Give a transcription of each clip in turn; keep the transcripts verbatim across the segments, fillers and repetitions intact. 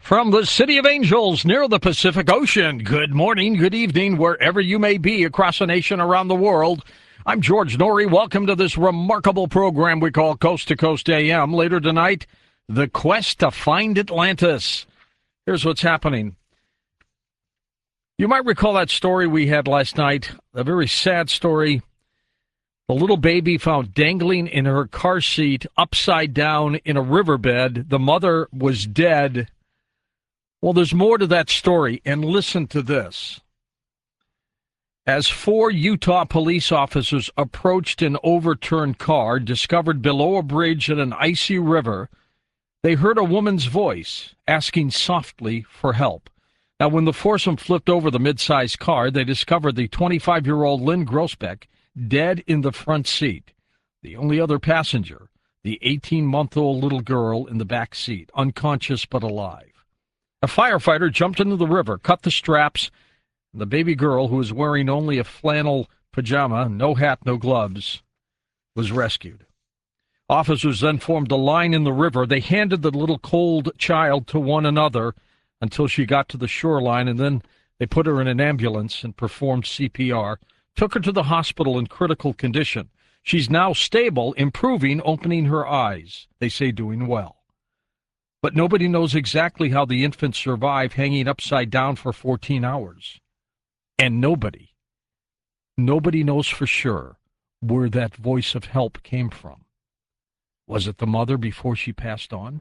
From the City of Angels near the Pacific Ocean, good morning, good evening, wherever you may be across the nation, around the world. I'm George Noory. Welcome to this remarkable program we call Coast to Coast A M. Later tonight, the quest to find Atlantis. Here's what's happening. You might recall that story we had last night, a very sad story. The little baby found dangling in her car seat, upside down in a riverbed. The mother was dead. Well, there's more to that story, and listen to this. As four Utah police officers approached an overturned car discovered below a bridge in an icy river, they heard a woman's voice asking softly for help. Now, when the foursome flipped over the mid-sized car, they discovered the twenty-five-year-old Lynn Grossbeck dead in the front seat. The only other passenger, the eighteen-month-old little girl in the back seat, unconscious but alive. A firefighter jumped into the river, cut the straps, and the baby girl, who was wearing only a flannel pajama, no hat, no gloves, was rescued. Officers then formed a line in the river. They handed the little cold child to one another until she got to the shoreline, and then they put her in an ambulance and performed C P R, took her to the hospital in critical condition. She's now stable, improving, opening her eyes. They say doing well. But nobody knows exactly how the infant survived hanging upside down for fourteen hours. And nobody, nobody knows for sure where that voice of help came from. Was it the mother before she passed on?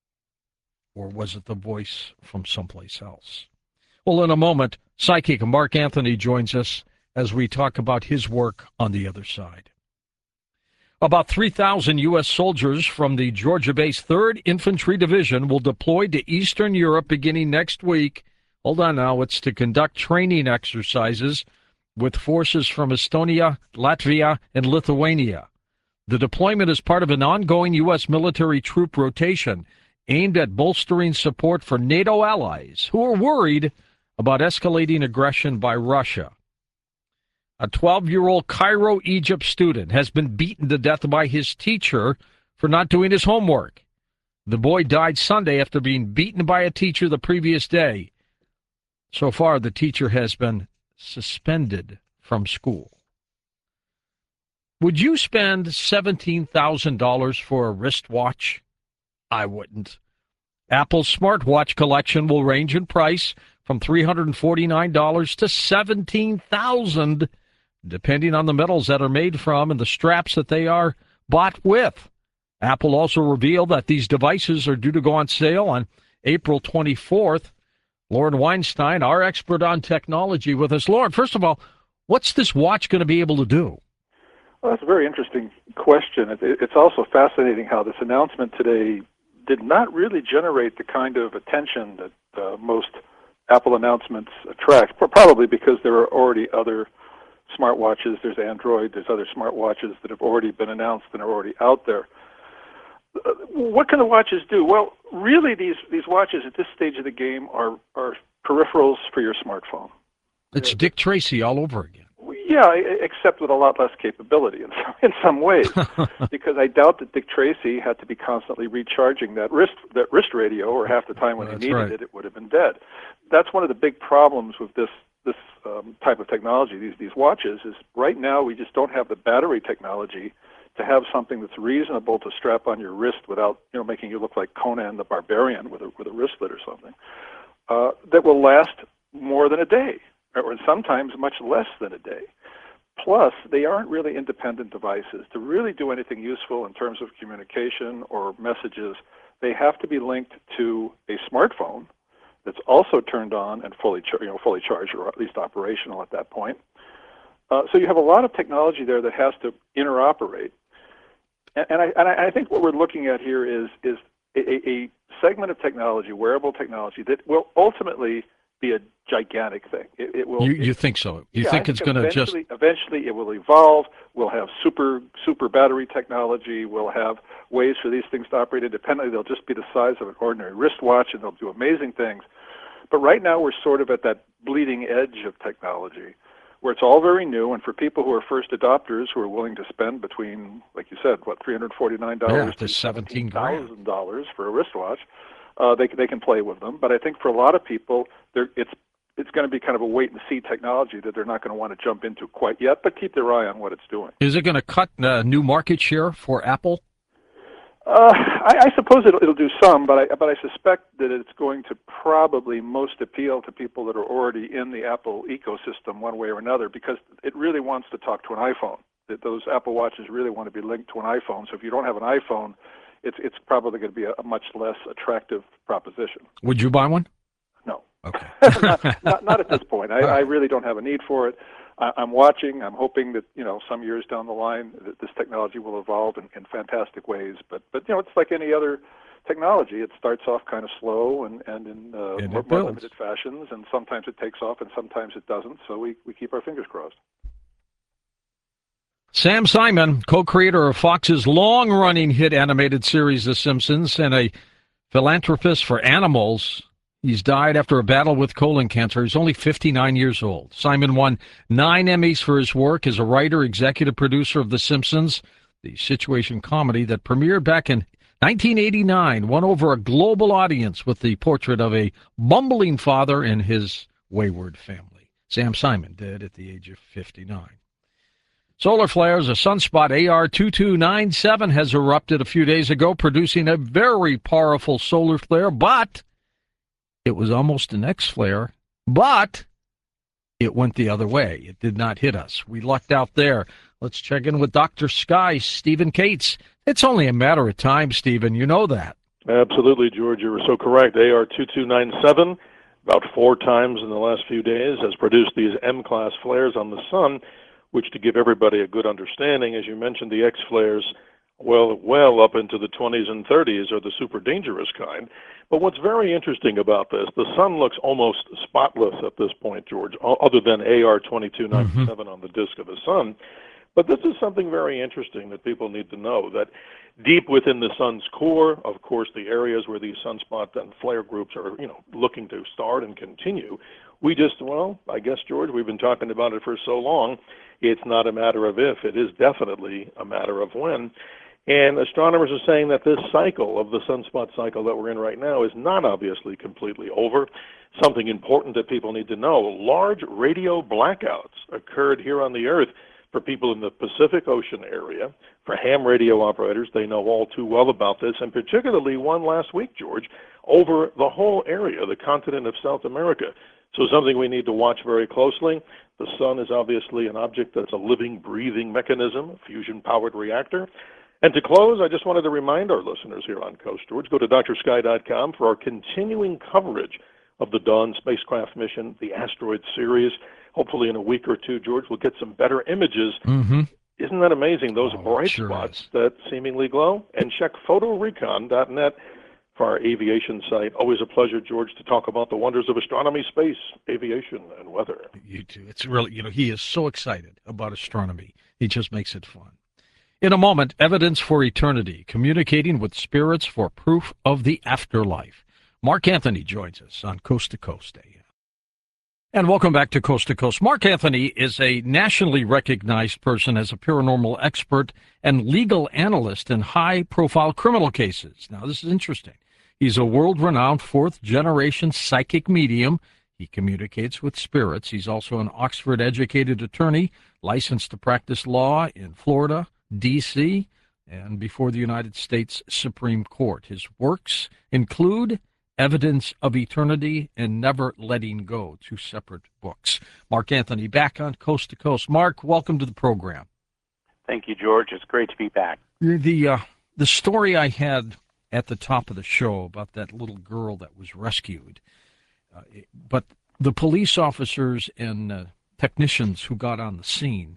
Or was it the voice from someplace else? Well, in a moment, psychic Mark Anthony joins us as we talk about his work on the other side. About three thousand U S soldiers from the Georgia-based third Infantry Division will deploy to Eastern Europe beginning next week. Hold on now, it's to conduct training exercises with forces from Estonia, Latvia, and Lithuania. The deployment is part of an ongoing U S military troop rotation aimed at bolstering support for NATO allies who are worried about escalating aggression by Russia. A twelve-year-old Cairo, Egypt student has been beaten to death by his teacher for not doing his homework. The boy died Sunday after being beaten by a teacher the previous day. So far, the teacher has been suspended from school. Would you spend seventeen thousand dollars for a wristwatch? I wouldn't. Apple's smartwatch collection will range in price from three hundred forty-nine dollars to seventeen thousand dollars, depending on the metals that are made from and the straps that they are bought with. Apple also revealed that these devices are due to go on sale on April twenty-fourth. Lauren Weinstein, our expert on technology, with us. Lauren, first of all, what's this watch going to be able to do? Well, that's a very interesting question. It, it's also fascinating how this announcement today did not really generate the kind of attention that uh, most Apple announcements attract, probably because there are already other smartwatches. There's Android, there's other smartwatches that have already been announced and are already out there. Uh, what can the watches do? Well, really, these, these watches at this stage of the game are, are peripherals for your smartphone. It's Dick Tracy all over again. Yeah, except with a lot less capability in some, in some ways, because I doubt that Dick Tracy had to be constantly recharging that wrist that wrist radio, or half the time when That's he needed right. it, it would have been dead. That's one of the big problems with this this um, type of technology. These these watches is right now we just don't have the battery technology to have something that's reasonable to strap on your wrist without you know making you look like Conan the Barbarian with a with a wristlet or something uh, that will last more than a day, or sometimes much less than a day. Plus, they aren't really independent devices. To really do anything useful in terms of communication or messages, they have to be linked to a smartphone that's also turned on and fully, char- you know, fully charged, or at least operational at that point. Uh, so you have a lot of technology there that has to interoperate. And, and, I, and I think what we're looking at here is is a, a segment of technology, wearable technology, that will ultimately be a gigantic thing. It, it will. You, you think so? You yeah, think I it's going to just... Eventually it will evolve. We'll have super super battery technology. We'll have ways for these things to operate independently. They'll just be the size of an ordinary wristwatch, and they'll do amazing things. But right now we're sort of at that bleeding edge of technology where it's all very new, and for people who are first adopters who are willing to spend between, like you said, what, three hundred forty-nine dollars yeah, to to seventeen thousand dollars for a wristwatch, uh, they they can play with them. But I think for a lot of people, they're, it's it's going to be kind of a wait and see technology that they're not going to want to jump into quite yet. But keep their eye on what it's doing. Is it going to cut uh, new market share for Apple? Uh, I, I suppose it'll, it'll do some, but I, but I suspect that it's going to probably most appeal to people that are already in the Apple ecosystem one way or another, because it really wants to talk to an iPhone. That those Apple Watches really want to be linked to an iPhone. So if you don't have an iPhone, it's it's probably going to be a, a much less attractive proposition. Would you buy one? No. Okay. not, not, not at this point. I, I really don't have a need for it. I, I'm watching. I'm hoping that, you know, some years down the line that this technology will evolve in, in fantastic ways. But, but you know, it's like any other technology. It starts off kind of slow and, and in uh, and more, more limited fashions, and sometimes it takes off and sometimes it doesn't. So we, we keep our fingers crossed. Sam Simon, co-creator of Fox's long-running hit animated series The Simpsons and a philanthropist for animals, he's died after a battle with colon cancer. He's only fifty-nine years old. Simon won nine Emmys for his work as a writer, executive producer of The Simpsons, the situation comedy that premiered back in nineteen eighty-nine, won over a global audience with the portrait of a bumbling father and his wayward family. Sam Simon dead at the age of fifty-nine. Solar flares, a sunspot A R two two nine seven has erupted a few days ago, producing a very powerful solar flare, but it was almost an X-flare, but it went the other way. It did not hit us. We lucked out there. Let's check in with Doctor Sky, Stephen Cates. It's only a matter of time, Stephen. You know that. Absolutely, George. You were so correct. A R two two nine seven, about four times in the last few days, has produced these M-class flares on the sun, which, to give everybody a good understanding, as you mentioned, the X-flares, well, well up into the twenties and thirties are the super dangerous kind. But what's very interesting about this, the sun looks almost spotless at this point, George, other than A R two two nine seven mm-hmm. on the disk of the sun. But this is something very interesting that people need to know, that deep within the sun's core, of course, the areas where these sunspot and flare groups are, you know, looking to start and continue, we just, well, I guess, George, we've been talking about it for so long, it's not a matter of if, it is definitely a matter of when. And astronomers are saying that this cycle of the sunspot cycle that we're in right now is not obviously completely over. Something important that people need to know, large radio blackouts occurred here on the Earth for people in the Pacific Ocean area. For ham radio operators, they know all too well about this, and particularly one last week, George, over the whole area, the continent of South America. So something we need to watch very closely. The sun is obviously an object that's a living, breathing mechanism, a fusion-powered reactor. And to close, I just wanted to remind our listeners here on Coast, George, go to D R sky dot com for our continuing coverage of the Dawn spacecraft mission, the asteroid series. Hopefully in a week or two, George, we'll get some better images. Mm-hmm. Isn't that amazing, those oh, bright sure spots is. that seemingly glow? And check photo recon dot net for our aviation site. Always a pleasure, George, to talk about the wonders of astronomy, space, aviation, and weather. You too. It's really, you know, he is so excited about astronomy. He just makes it fun. In a moment, evidence for eternity, communicating with spirits for proof of the afterlife. Mark Anthony joins us on Coast to Coast A M. And welcome back to Coast to Coast. Mark Anthony is a nationally recognized person as a paranormal expert and legal analyst in high-profile criminal cases. Now, this is interesting. He's a world-renowned fourth-generation psychic medium. He communicates with spirits. He's also an Oxford-educated attorney, licensed to practice law in Florida, D C, and before the United States Supreme Court. His works include Evidence of Eternity and Never Letting Go, two separate books. Mark Anthony, back on Coast to Coast. Mark, welcome to the program. Thank you, George. It's great to be back. The, uh, the story I had at the top of the show about that little girl that was rescued, uh, but the police officers and uh, technicians who got on the scene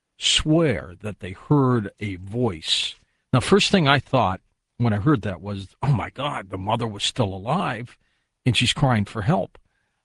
swear that they heard a voice. Now, first thing I thought when I heard that was, oh my God, the mother was still alive and she's crying for help.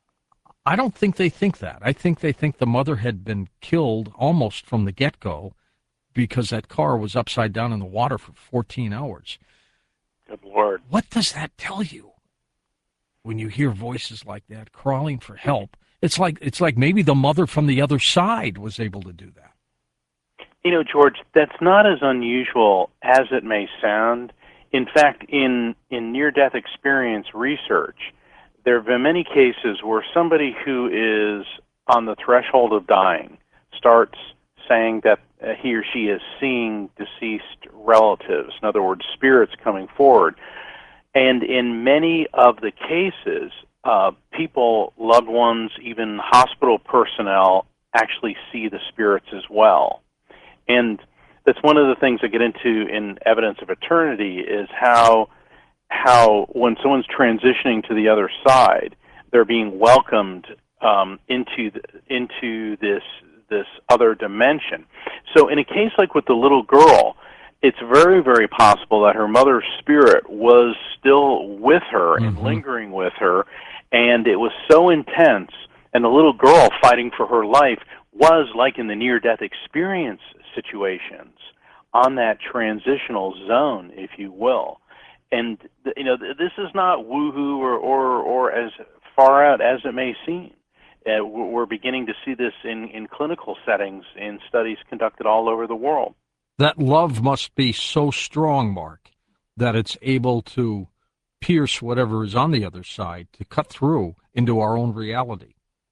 I don't think they think that. I think they think the mother had been killed almost from the get-go because that car was upside down in the water for fourteen hours. Good Lord. What does that tell you when you hear voices like that crawling for help? It's like it's like maybe the mother from the other side was able to do that. You know, George, that's not as unusual as it may sound In fact, in, in near-death experience research, there have been many cases where somebody who is on the threshold of dying starts saying that uh, he or she is seeing deceased relatives, in other words, spirits coming forward. And in many of the cases, uh, people, loved ones, even hospital personnel, actually see the spirits as well. And that's one of the things I get into in Evidence of Eternity is how how when someone's transitioning to the other side, they're being welcomed um, into the, into this this other dimension. So in a case like with the little girl, it's very, very possible that her mother's spirit was still with her and Mm-hmm. lingering with her, and it was so intense, and the little girl fighting for her life was like in the near-death experience situations on that transitional zone, if you will. And you know, this is not woohoo or, or, or as far out as it may seem. Uh, we're beginning to see this in, in clinical settings in studies conducted all over the world. That love must be so strong, Mark, that it's able to pierce whatever is on the other side, to cut through into our own reality.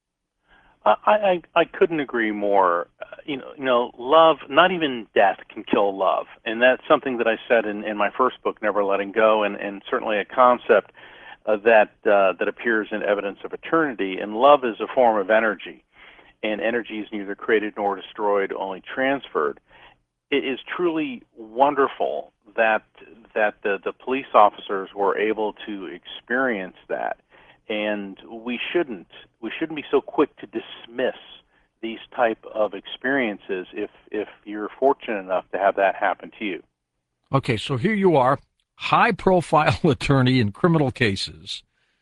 I, I, I couldn't agree more. Uh, you know, you know, love, not even death can kill love. And that's something that I said in, in my first book, Never Letting Go, and, and certainly a concept uh, that, uh, that appears in Evidence of Eternity. And love is a form of energy, and energy is neither created nor destroyed, only transferred. It is truly wonderful that that the, the police officers were able to experience that, and we shouldn't we shouldn't be so quick to dismiss these type of experiences if if you're fortunate enough to have that happen to you. Okay, so here you are, high-profile attorney in criminal cases,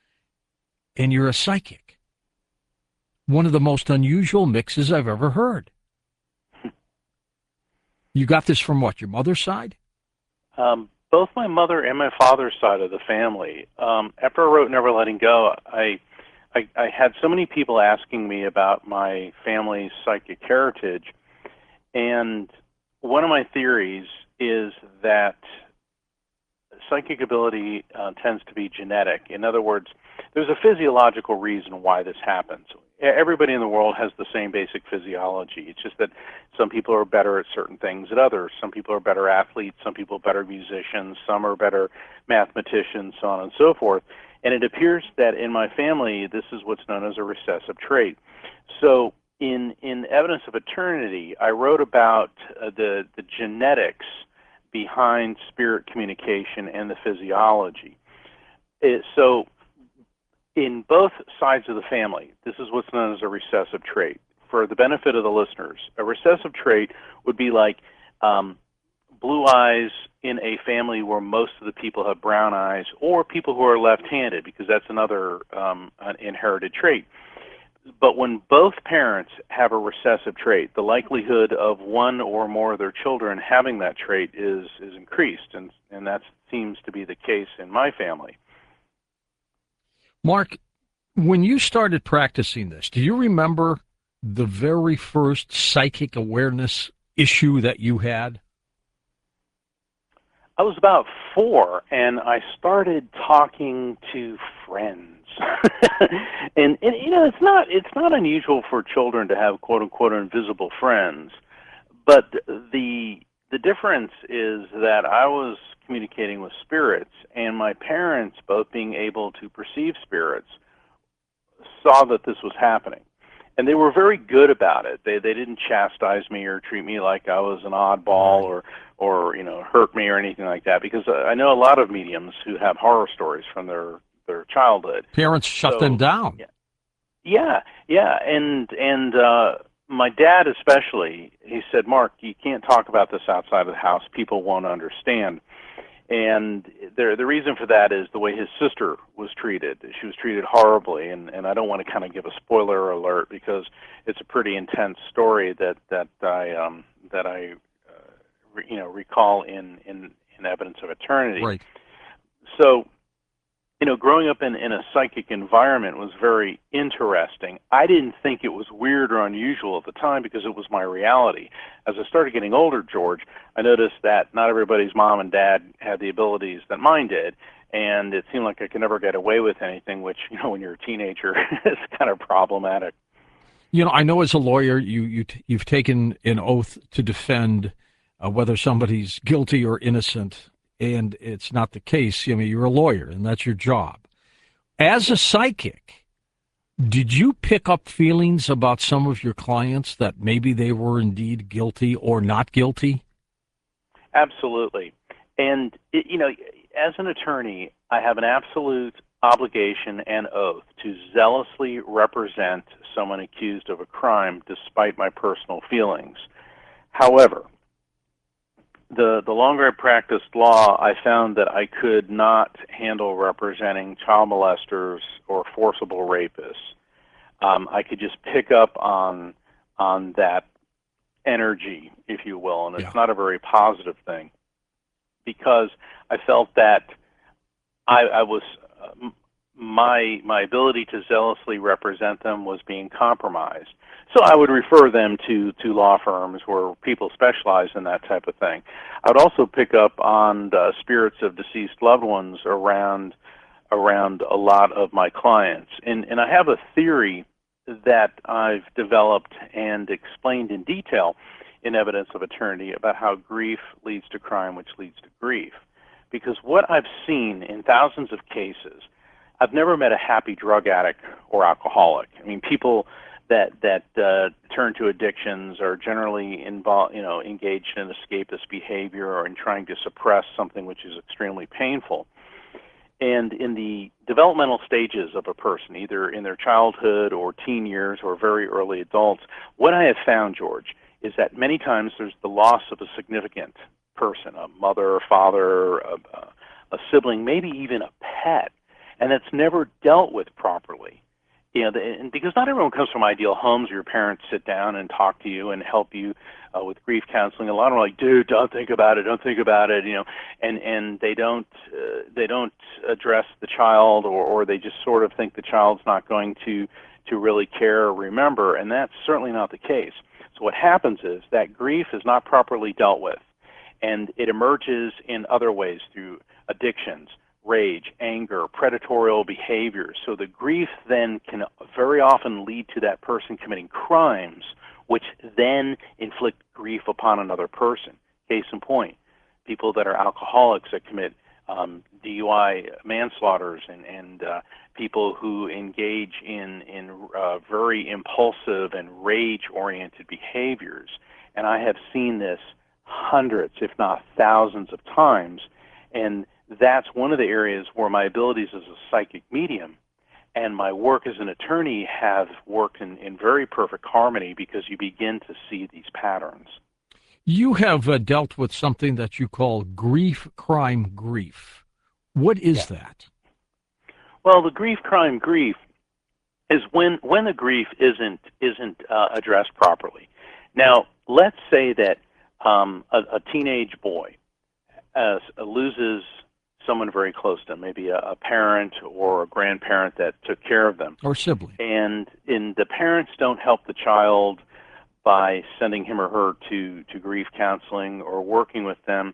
and you're a psychic. One of the most unusual mixes I've ever heard. You got this from what, your mother's side? Um, both my mother and my father's side of the family. Um, after I wrote Never Letting Go, I, I I had so many people asking me about my family's psychic heritage, and one of my theories is that psychic ability uh, tends to be genetic. In other words, there's a physiological reason why this happens. Everybody in the world has the same basic physiology. It's just that some people are better at certain things than others. Some people are better athletes, some people are better musicians, some are better mathematicians, so on and so forth. And it appears that in my family, this is what's known as a recessive trait. So in, in Evidence of Eternity, I wrote about uh, the, the genetics behind spirit communication and the physiology. It, so in both sides of the family, this is what's known as a recessive trait. For the benefit of the listeners, a recessive trait would be like um, blue eyes in a family where most of the people have brown eyes, or people who are left-handed, because that's another um, an inherited trait. But when both parents have a recessive trait, the likelihood of one or more of their children having that trait is, is increased, and, and that seems to be the case in my family. Mark, when you started practicing this, do you remember the very first psychic awareness issue that you had? I was about four, and I started talking to friends. and, and you know, it's not it's not unusual for children to have quote unquote invisible friends, but the the difference is that I was communicating with spirits, and my parents, both being able to perceive spirits, saw that this was happening. And they were very good about it. They they didn't chastise me or treat me like I was an oddball or or you know hurt me or anything like that. Because I know a lot of mediums who have horror stories from their, their childhood. Parents shut so, them down. Yeah, yeah, yeah. And and uh, my dad especially, he said, "Mark, you can't talk about this outside of the house. People won't understand." And the the reason for that is the way his sister was treated. She was treated horribly, and, and I don't want to kind of give a spoiler alert because it's a pretty intense story that that I um, that I uh, re, you know recall in, in, in Evidence of Eternity. Right. So you know, growing up in, in a psychic environment was very interesting. I didn't think it was weird or unusual at the time because it was my reality. As I started getting older, George, I noticed that not everybody's mom and dad had the abilities that mine did, and it seemed like I could never get away with anything, which, you know, when you're a teenager is kind of problematic. You know, I know as a lawyer, you, you, t- you've taken an oath to defend uh, whether somebody's guilty or innocent, and it's not the case. I mean, you're a lawyer, and that's your job. As a psychic, did you pick up feelings about some of your clients that maybe they were indeed guilty or not guilty? Absolutely. And, it, you know, as an attorney, I have an absolute obligation and oath to zealously represent someone accused of a crime despite my personal feelings. However, the, the longer I practiced law, I found that I could not handle representing child molesters or forcible rapists. Um, I could just pick up on on that energy, if you will, and it's Yeah. not a very positive thing, because I felt that I, I was uh, my my ability to zealously represent them was being compromised. So I would refer them to to law firms where people specialize in that type of thing. I would also pick up on the spirits of deceased loved ones around around a lot of my clients, and and I have a theory that I've developed and explained in detail in Evidence of Eternity about how grief leads to crime, which leads to grief. Because what I've seen in thousands of cases, I've never met a happy drug addict or alcoholic. I mean, people that that uh, turn to addictions are generally involved, you know, engaged in escapist behavior or in trying to suppress something which is extremely painful. And in the developmental stages of a person, either in their childhood or teen years or very early adults, what I have found, George, is that many times there's the loss of a significant person, a mother, father, a, a sibling, maybe even a pet, and it's never dealt with properly. You know, the, and because not everyone comes from ideal homes where your parents sit down and talk to you and help you uh, with grief counseling. A lot of them are like, dude, don't think about it, don't think about it, you know, and and they don't uh, they don't address the child, or, or they just sort of think the child's not going to to really care or remember, and that's certainly not the case. So what happens is that grief is not properly dealt with, and it emerges in other ways through addictions, rage, anger, predatorial behaviors. So the grief then can very often lead to that person committing crimes, which then inflict grief upon another person. Case in point, people that are alcoholics that commit um, D U I manslaughters, and, and uh, people who engage in, in uh, very impulsive and rage-oriented behaviors. And I have seen this hundreds, if not thousands of times, and that's one of the areas where my abilities as a psychic medium and my work as an attorney have worked in, in very perfect harmony, because you begin to see these patterns. You have uh, dealt with something that you call grief, crime, grief. What is Yeah. that? Well, the grief, crime, grief is when when the grief isn't isn't uh, addressed properly. Now, let's say that um, a, a teenage boy uh, loses someone very close to them, maybe a, a parent or a grandparent that took care of them. Or sibling. And in the parents don't help the child by sending him or her to, to grief counseling or working with them,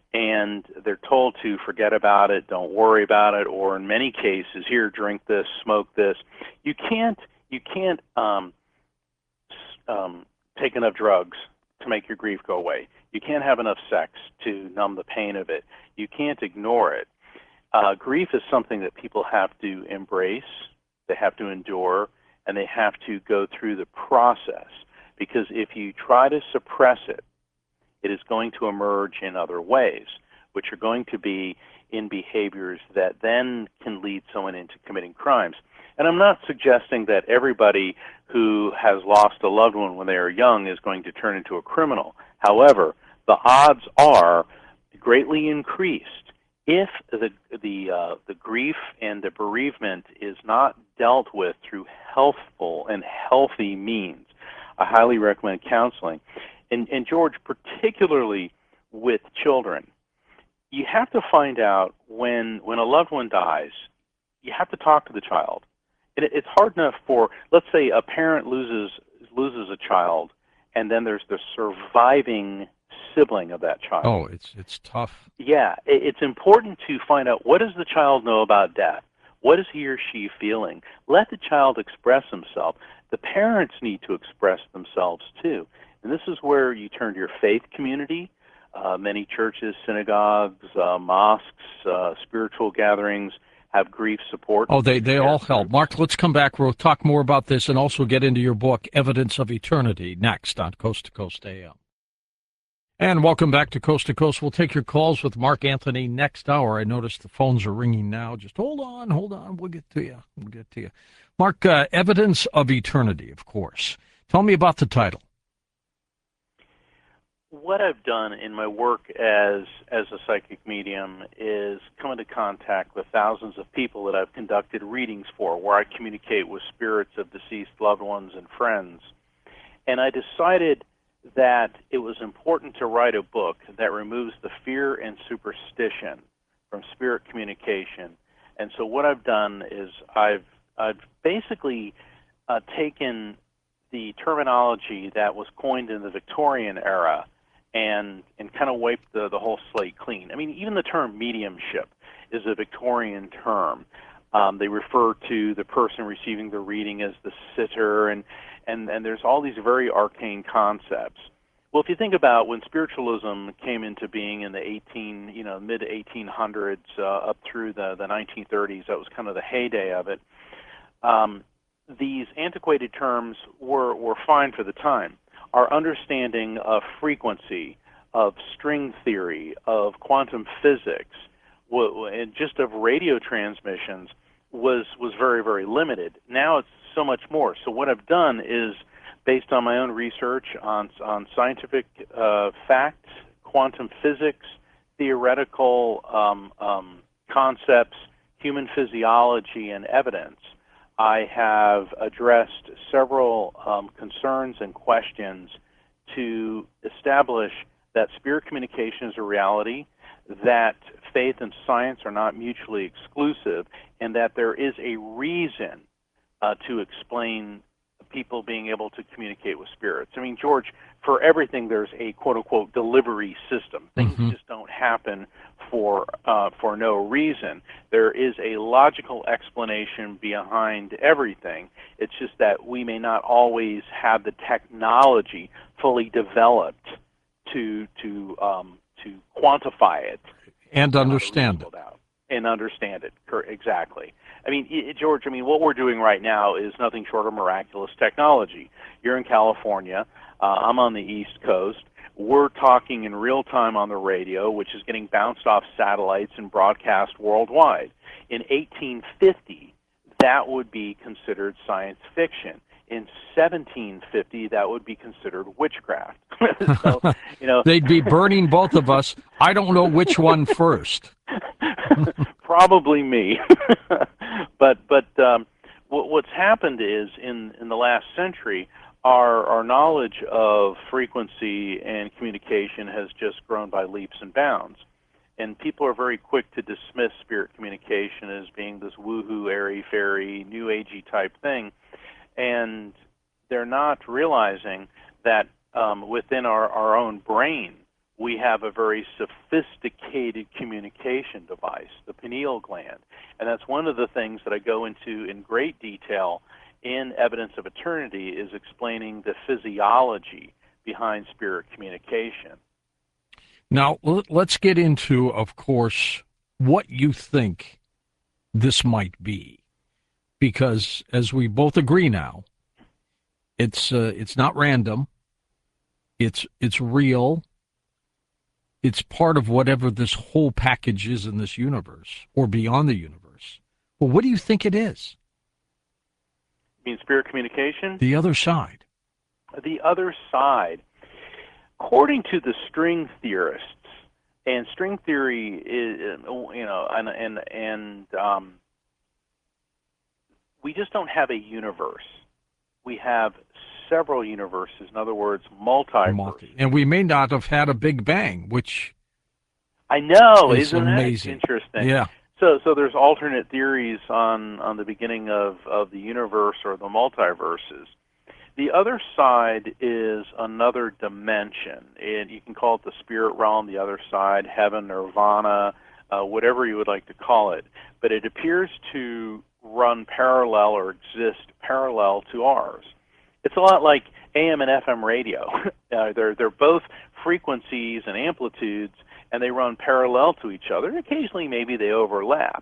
and they're told to forget about it, don't worry about it, or in many cases, here, drink this, smoke this. You can't you can't um, um, take enough drugs to make your grief go away. You can't have enough sex to numb the pain of it. You can't ignore it. Uh, grief is something that people have to embrace, they have to endure, and they have to go through the process. Because if you try to suppress it, it is going to emerge in other ways, which are going to be in behaviors that then can lead someone into committing crimes. And I'm not suggesting that everybody who has lost a loved one when they are young is going to turn into a criminal. However, the odds are greatly increased if the the uh, the grief and the bereavement is not dealt with through healthful and healthy means. I highly recommend counseling. And, and George, particularly with children, you have to find out when when a loved one dies, you have to talk to the child. It, it's hard enough for, let's say, a parent loses loses a child, and then there's the surviving sibling of that child. Oh, it's it's tough. Yeah, it, it's important to find out, what does the child know about death? What is he or she feeling? Let the child express himself. The parents need to express themselves too. And this is where you turn to your faith community. Uh, many churches, synagogues, uh, mosques, uh, spiritual gatherings have grief support. Oh, they, they all help. Mark, let's come back. We'll talk more about this and also get into your book, Evidence of Eternity, next on Coast to Coast A M. And welcome back to Coast to Coast. We'll take your calls with Mark Anthony next hour. I notice the phones are ringing now. Just hold on, hold on. We'll get to you. We'll get to you. Mark, uh, Evidence of Eternity, of course. Tell me about the title. What I've done in my work as as a psychic medium is come into contact with thousands of people that I've conducted readings for, where I communicate with spirits of deceased loved ones and friends. And I decided that it was important to write a book that removes the fear and superstition from spirit communication. And so what I've done is I've I've basically uh, taken the terminology that was coined in the Victorian era and and kind of wiped the, the whole slate clean. I mean, even the term mediumship is a Victorian term. Um, they refer to the person receiving the reading as the sitter, and, and, and there's all these very arcane concepts. Well, if you think about when spiritualism came into being in the eighteen, you know, mid eighteen hundreds uh, up through the, the nineteen thirties, that was kind of the heyday of it. Um, these antiquated terms were, were fine for the time. Our understanding of frequency, of string theory, of quantum physics, and just of radio transmissions was was very, very limited. Now it's so much more. So what I've done is, based on my own research on on scientific uh, facts, quantum physics, theoretical um, um, concepts, human physiology, and evidence, I have addressed several um, concerns and questions to establish that spirit communication is a reality, that faith and science are not mutually exclusive, and that there is a reason uh, to explain people being able to communicate with spirits. I mean, George, for everything there's a quote-unquote delivery system. Things mm-hmm. just don't happen for uh, for no reason. There is a logical explanation behind everything. It's just that we may not always have the technology fully developed to to um, to quantify it and understand it. And understand it, exactly. I mean, George, I mean, what we're doing right now is nothing short of miraculous technology. You're in California. Uh, I'm on the East Coast. We're talking in real time on the radio, which is getting bounced off satellites and broadcast worldwide. In eighteen fifty, that would be considered science fiction. In seventeen fifty, that would be considered witchcraft. So, you know, they'd be burning both of us. I don't know which one first. Probably me. but but um, what, what's happened is in, in the last century, our our knowledge of frequency and communication has just grown by leaps and bounds. And people are very quick to dismiss spirit communication as being this woohoo, airy-fairy, new agey type thing. And they're not realizing that um, within our, our own brain, we have a very sophisticated communication device, the pineal gland. And that's one of the things that I go into in great detail in Evidence of Eternity, is explaining the physiology behind spirit communication. Now, let's get into, of course, what you think this might be. Because, as we both agree now, it's uh, it's not random. It's it's real. It's part of whatever this whole package is in this universe or beyond the universe. Well, what do you think it is? You mean spirit communication? The other side. The other side. According to the string theorists, and string theory is, you know, and and and um, we just don't have a universe. We have several universes. In other words, multiverse. Multi. And we may not have had a Big Bang, which I know is isn't amazing. That interesting? Yeah. So, so there's alternate theories on, on the beginning of, of the universe or the multiverses. The other side is another dimension, and you can call it the spirit realm, the other side, heaven, nirvana, uh, whatever you would like to call it. But it appears to run parallel or exist parallel to ours. It's a lot like A M and F M radio. uh, they're, they're both frequencies and amplitudes, and they run parallel to each other. And occasionally, maybe they overlap.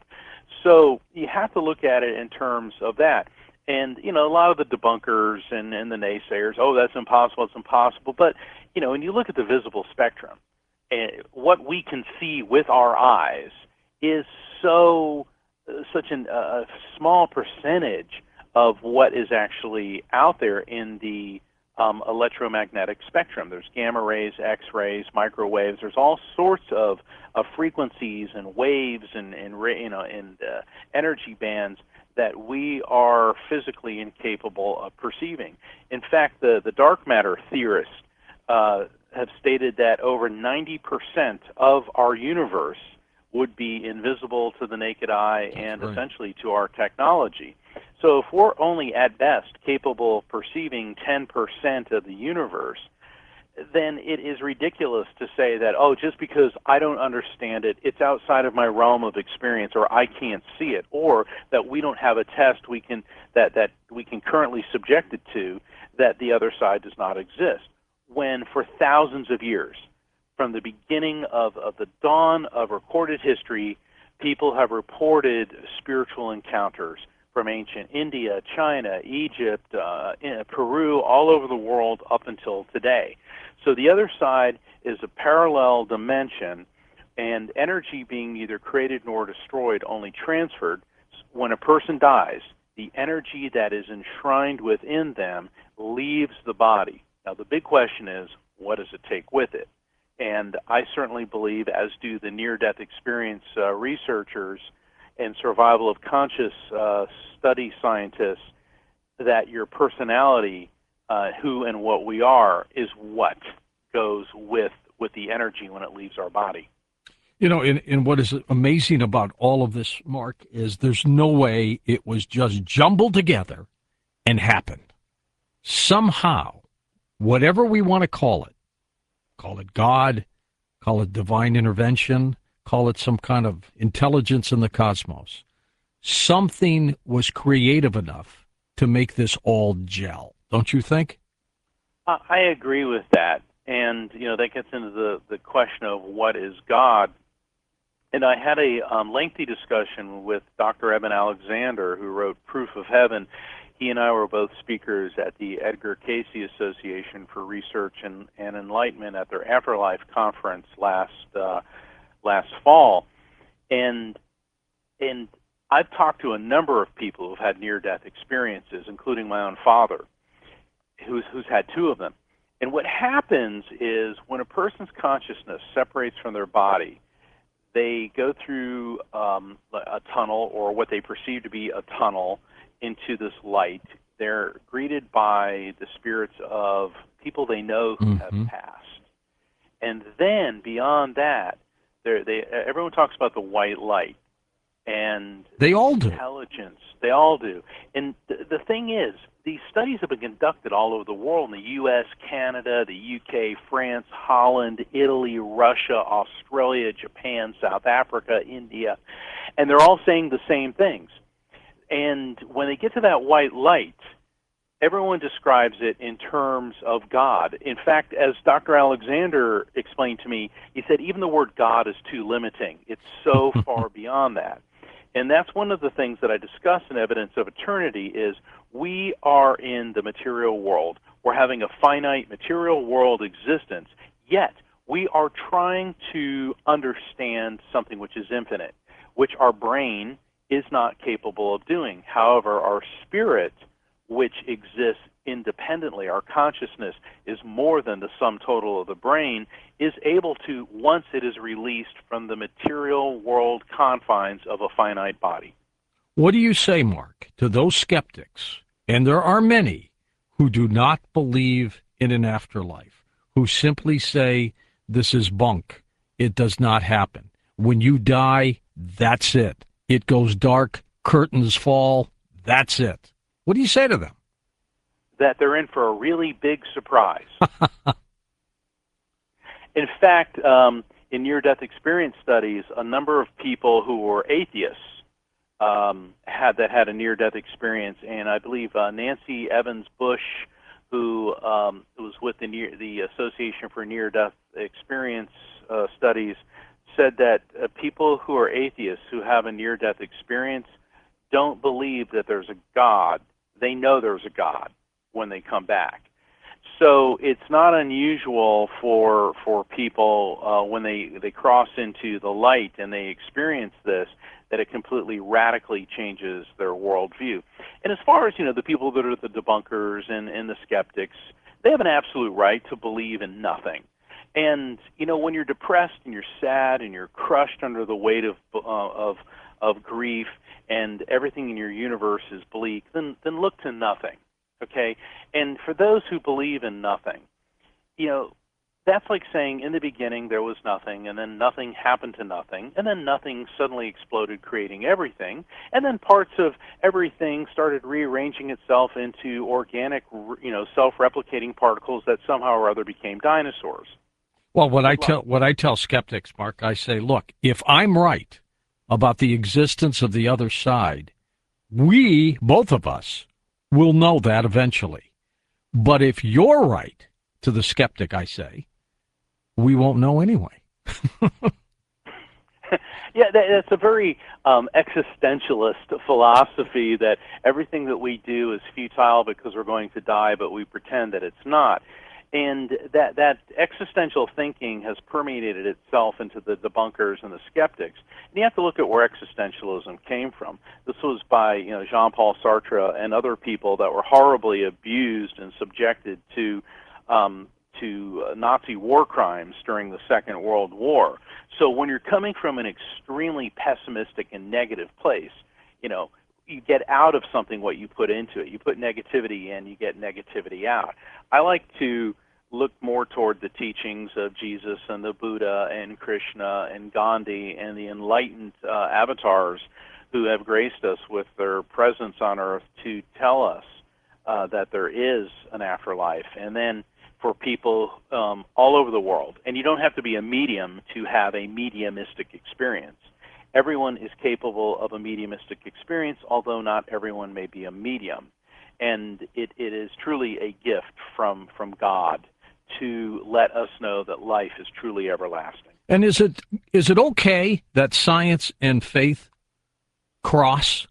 So you have to look at it in terms of that. And, you know, a lot of the debunkers and, and the naysayers, oh, that's impossible, it's impossible. But, you know, when you look at the visible spectrum, uh, what we can see with our eyes is so, uh, such a uh, small percentage of what is actually out there in the um, electromagnetic spectrum. There's gamma rays, X-rays, microwaves. There's all sorts of, of frequencies and waves and, and, you know, and uh, energy bands that we are physically incapable of perceiving. In fact, the, the dark matter theorists uh, have stated that over ninety percent of our universe would be invisible to the naked eye and right. essentially to our technology. So if we're only at best capable of perceiving ten percent of the universe, then it is ridiculous to say that, oh, just because I don't understand it, it's outside of my realm of experience, or I can't see it, or that we don't have a test we can that, that we can currently subject it to, that the other side does not exist. When for thousands of years, from the beginning of, of the dawn of recorded history, people have reported spiritual encounters from ancient India, China, Egypt, uh, Peru, all over the world up until today. So the other side is a parallel dimension, and energy being neither created nor destroyed, only transferred. When a person dies, the energy that is enshrined within them leaves the body. Now the big question is, what does it take with it? And I certainly believe, as do the near-death experience uh, researchers and survival of conscious uh, study scientists, that your personality, uh, who and what we are, is what goes with with the energy when it leaves our body. You know, and, and what is amazing about all of this, Mark, is there's no way it was just jumbled together and happened. Somehow, whatever we want to call it, call it God, call it divine intervention, call it some kind of intelligence in the cosmos, something was creative enough to make this all gel. Don't you think? Uh, I agree with that. And, you know, that gets into the, the question of what is God. And I had a um, lengthy discussion with Doctor Eben Alexander, who wrote Proof of Heaven. He and I were both speakers at the Edgar Cayce Association for Research and, and Enlightenment at their Afterlife conference last uh, last fall. And and I've talked to a number of people who've had near-death experiences, including my own father, who's who's had two of them. And what happens is when a person's consciousness separates from their body, they go through um, a tunnel, or what they perceive to be a tunnel, into this light. They're greeted by the spirits of people they know who mm-hmm. have passed. And then beyond that, they everyone talks about the white light and they all do. Intelligence. They all do. And th- the thing is, these studies have been conducted all over the world, in the U S, Canada, the U K, France, Holland, Italy, Russia, Australia, Japan, South Africa, India, and they're all saying the same things. And when they get to that white light, everyone describes it in terms of God. In fact, as Doctor Alexander explained to me, he said even the word God is too limiting. It's so far beyond that. And that's one of the things that I discuss in Evidence of Eternity is we are in the material world. We're having a finite material world existence, yet we are trying to understand something which is infinite, which our brain is not capable of doing. However, our spirit, which exists independently, our consciousness is more than the sum total of the brain, is able to, once it is released from the material world confines of a finite body. What do you say, Mark, to those skeptics, and there are many, who do not believe in an afterlife, who simply say this is bunk, it does not happen? When you die, that's it. It goes dark, curtains fall, that's it. What do you say to them? That they're in for a really big surprise. In fact, um, in near-death experience studies, a number of people who were atheists um, had that had a near-death experience, and I believe uh, Nancy Evans Bush, who um, was with the, near, the Association for Near-Death Experience uh, Studies, said that uh, people who are atheists who have a near-death experience don't believe that there's a God. They know there's a God when they come back. So it's not unusual for for people uh, when they, they cross into the light and they experience this, that it completely radically changes their worldview. And as far as, you know, the people that are the debunkers and, and the skeptics, they have an absolute right to believe in nothing. And, you know, when you're depressed and you're sad and you're crushed under the weight of uh, of of grief and everything in your universe is bleak, then then look to nothing. Okay? And for those who believe in nothing, you know, that's like saying in the beginning there was nothing, and then nothing happened to nothing, and then nothing suddenly exploded, creating everything, and then parts of everything started rearranging itself into organic, you know, self-replicating particles that somehow or other became dinosaurs. Well, what I tell what I tell skeptics, Mark, I say, look, if I'm right about the existence of the other side, we, both of us, will know that eventually. But if you're right, to the skeptic, I say, we won't know anyway. Yeah, that, that's a very um, existentialist philosophy, that everything that we do is futile because we're going to die, but we pretend that it's not. And that, that existential thinking has permeated itself into the debunkers and the skeptics. And you have to look at where existentialism came from. This was by, you know, Jean-Paul Sartre and other people that were horribly abused and subjected to um, to Nazi war crimes during the Second World War. So when you're coming from an extremely pessimistic and negative place, you know, you get out of something what you put into it. You put negativity in, you get negativity out. I like to look more toward the teachings of Jesus and the Buddha and Krishna and Gandhi and the enlightened uh, avatars who have graced us with their presence on earth to tell us uh, that there is an afterlife. And then for people um, all over the world, and you don't have to be a medium to have a mediumistic experience. Everyone is capable of a mediumistic experience, although not everyone may be a medium. And it, it is truly a gift from, from God to let us know that life is truly everlasting. And is it is it okay that science and faith cross?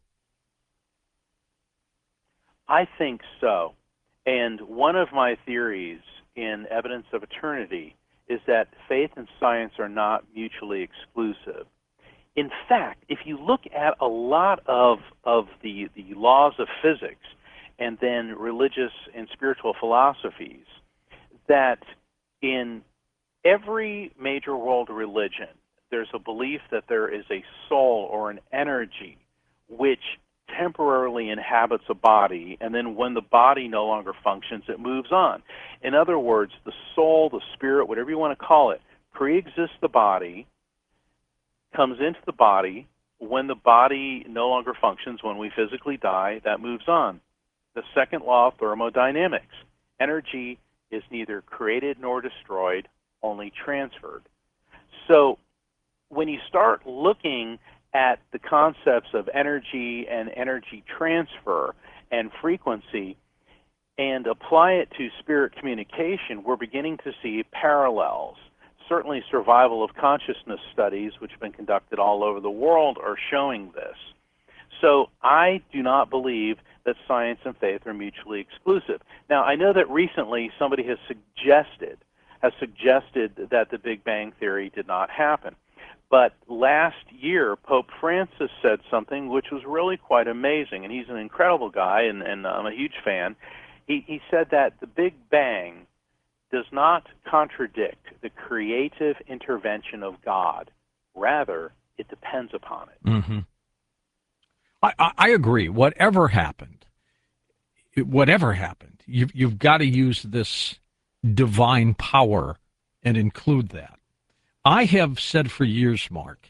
I think so. And one of my theories in Evidence of Eternity is that faith and science are not mutually exclusive. In fact, if you look at a lot of, of the, the laws of physics and then religious and spiritual philosophies, that in every major world religion, there's a belief that there is a soul or an energy which temporarily inhabits a body, and then when the body no longer functions, it moves on. In other words, the soul, the spirit, whatever you want to call it, pre-exists the body, comes into the body. When the body no longer functions, when we physically die, that moves on. The second law of thermodynamics. Energy is neither created nor destroyed, only transferred. So when you start looking at the concepts of energy and energy transfer and frequency and apply it to spirit communication, we're beginning to see parallels. Certainly survival of consciousness studies, which have been conducted all over the world, are showing this. So I do not believe that science and faith are mutually exclusive. Now, I know that recently somebody has suggested, has suggested that the Big Bang Theory did not happen. But last year, Pope Francis said something which was really quite amazing, and he's an incredible guy, and, and I'm a huge fan. He, he said that the Big Bang does not contradict the creative intervention of God. Rather, it depends upon it. Mm-hmm. I, I, I agree. Whatever happened, whatever happened, you've, you've got to use this divine power and include that. I have said for years, Mark,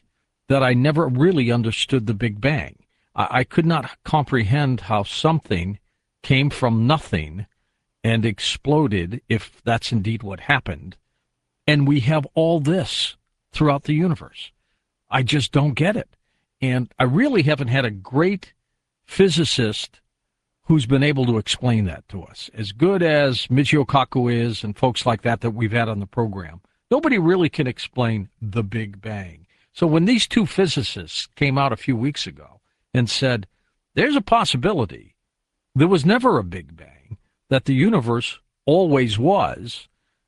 that I never really understood the Big Bang. I, I could not comprehend how something came from nothing and exploded, if that's indeed what happened, and we have all this throughout the universe. I just don't get it. And I really haven't had a great physicist who's been able to explain that to us. As good as Michio Kaku is and folks like that that we've had on the program, nobody really can explain the Big Bang. So when these two physicists came out a few weeks ago and said, there's a possibility there was never a Big Bang, that the universe always was,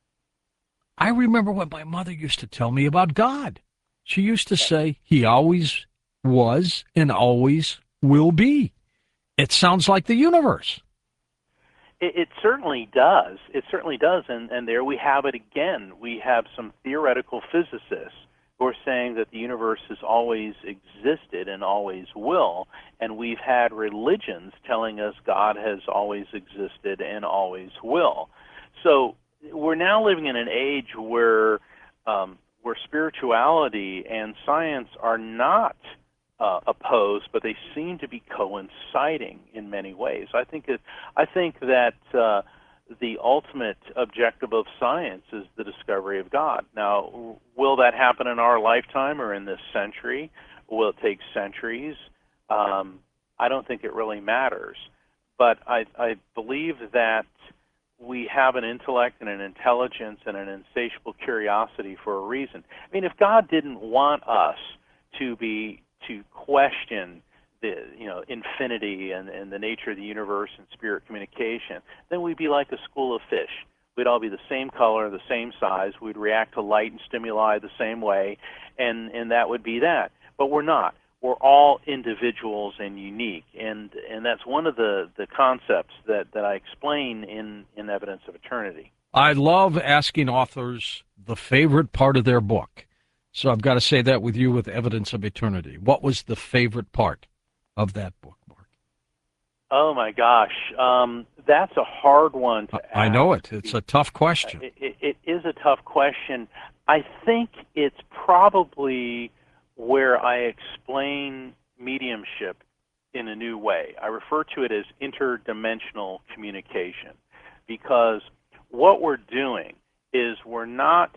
I remember what my mother used to tell me about God. She used to say, he always was and always will be. It sounds like the universe. It, it certainly does. It certainly does. And, and there we have it again. We have some theoretical physicists who are saying that the universe has always existed and always will. And we've had religions telling us God has always existed and always will. So we're now living in an age where um, where spirituality and science are not uh, opposed, but they seem to be coinciding in many ways. I think it, I think that uh, the ultimate objective of science is the discovery of God. Now, will that happen in our lifetime or in this century? Will it take centuries? Um, I don't think it really matters. But I, I believe that we have an intellect and an intelligence and an insatiable curiosity for a reason. I mean, if God didn't want us to be to question the you know infinity and, and the nature of the universe and spirit communication, then we'd be like a school of fish. We'd all be the same color, the same size. We'd react to light and stimuli the same way, and, and that would be that. But we're not. We're all individuals and unique, and and that's one of the, the concepts that, that I explain in, in Evidence of Eternity. I love asking authors the favorite part of their book. So I've got to say that with you with Evidence of Eternity. What was the favorite part of that book, Mark? Oh, my gosh. Um, that's a hard one to ask. I know it. It's a tough question. It, it, it is a tough question. I think it's probably where I explain mediumship in a new way. I refer to it as interdimensional communication, because what we're doing is we're not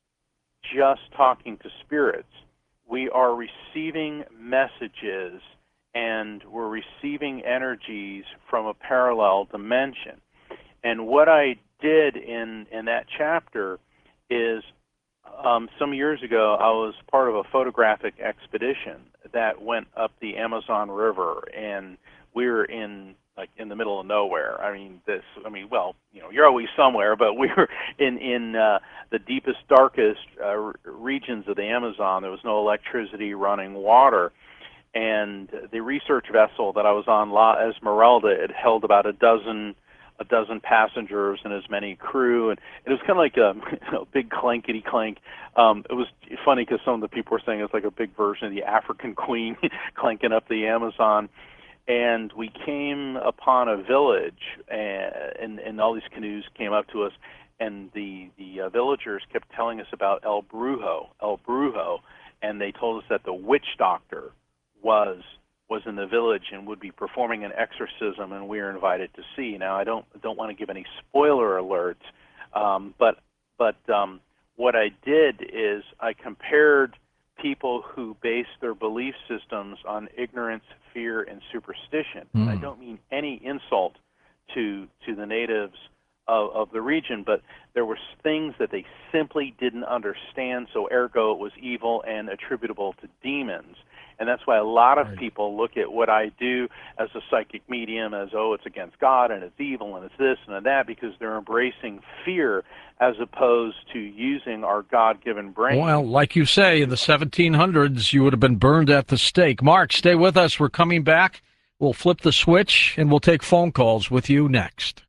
just talking to spirits. We are receiving messages and we're receiving energies from a parallel dimension. And what I did in, in that chapter is Um, some years ago, I was part of a photographic expedition that went up the Amazon River, and we were in like in the middle of nowhere. I mean, this. I mean, well, you know, you're always somewhere, but we were in in uh, the deepest, darkest uh, regions of the Amazon. There was no electricity, running water, and the research vessel that I was on, La Esmeralda, it held about a dozen. a dozen passengers and as many crew, and it was kind of like a, a big clankety clank. Um, it was funny because some of the people were saying it's like a big version of the African Queen clanking up the Amazon. And we came upon a village, and, and, and all these canoes came up to us, and the, the uh, villagers kept telling us about El Brujo, El Brujo, and they told us that the witch doctor was was in the village and would be performing an exorcism, and we were invited to see. Now, I don't don't want to give any spoiler alerts, um, but but um, what I did is I compared people who base their belief systems on ignorance, fear, and superstition. Mm. And I don't mean any insult to to the natives of, of the region, but there were things that they simply didn't understand, so ergo it was evil and attributable to demons. And that's why a lot of right. people look at what I do as a psychic medium as, oh, it's against God and it's evil and it's this and that, because they're embracing fear as opposed to using our God-given brain. Well, like you say, in the seventeen hundreds, you would have been burned at the stake. Mark, stay with us. We're coming back. We'll flip the switch, and we'll take phone calls with you next.